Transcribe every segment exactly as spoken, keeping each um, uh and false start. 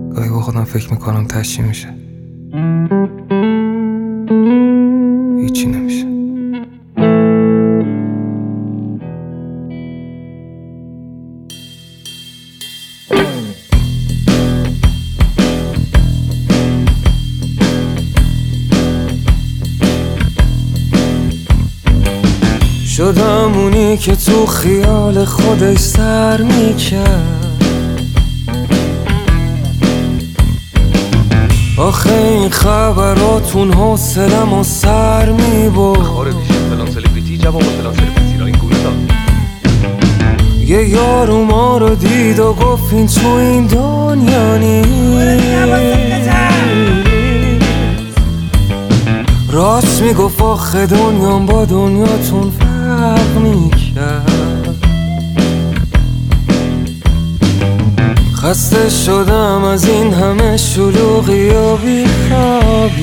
گاهی با خودم فکر میکنم تش چی میشه. هیچی نمیشه. شدم اونی که تو خیال خودش سر میکرد. آخه این خبراتون حوصلم و سر میبرد. اخبار دیشب فلان سلبریتی جواب فلان سلبریتی را این گونه داد. یه یارو ما رو دید و گفت این تو این دنیا نیست. راست میگفت آخه دنیام با دنیاتون فرق میکرد. خسته شدم از این همه شلوغی و بیخوابی.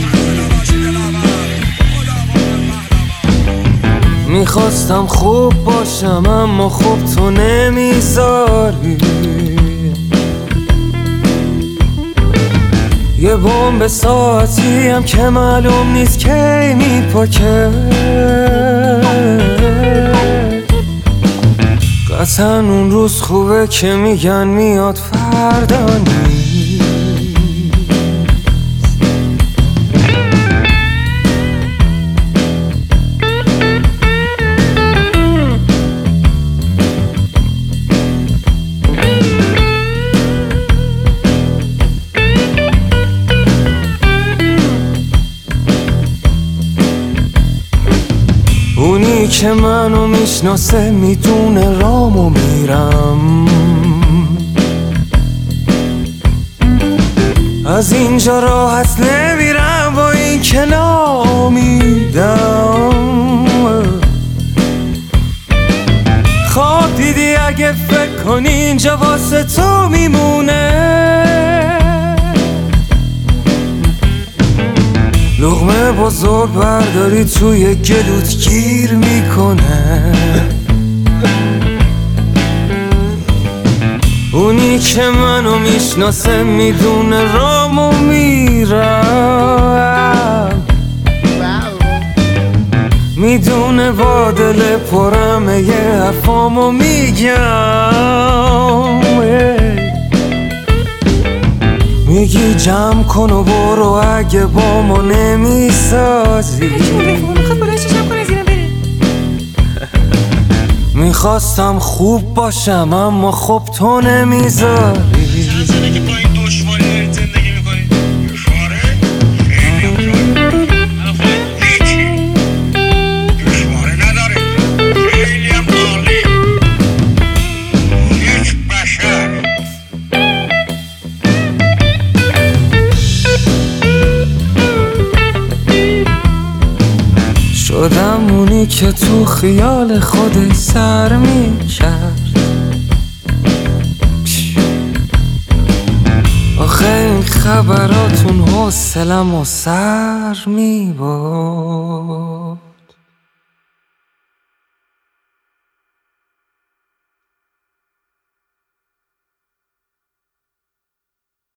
میخواستم خوب باشم اما خوب تو نمیذاری. یه بمب ساعتی هم که معلوم نیست کی میپاکه. قطعا اون روز خوبه که میگن میاد فردا نیست. اونی که منو میشناسه میدونه رامو میرم. از اینجا راحت نمیرم با این که نامیدم. خواب دیدی اگه فکر کنی اینجا واسه تو میمونه. لقمه بزرگ برداری توی گلوت گیر میکنه. اونی که منو میشناسه میدونه رامو میرم. میدونه با دل پرمه یه حرفامو میگم. میگی جمع کن و برو اگه با ما نمیسازی. میخواستم خوب باشم اما خب تو نمیذاری. شدم اونی که تو خیال خودش سر میکرد. آخه این خبراتون حوصلم و سر میبرد.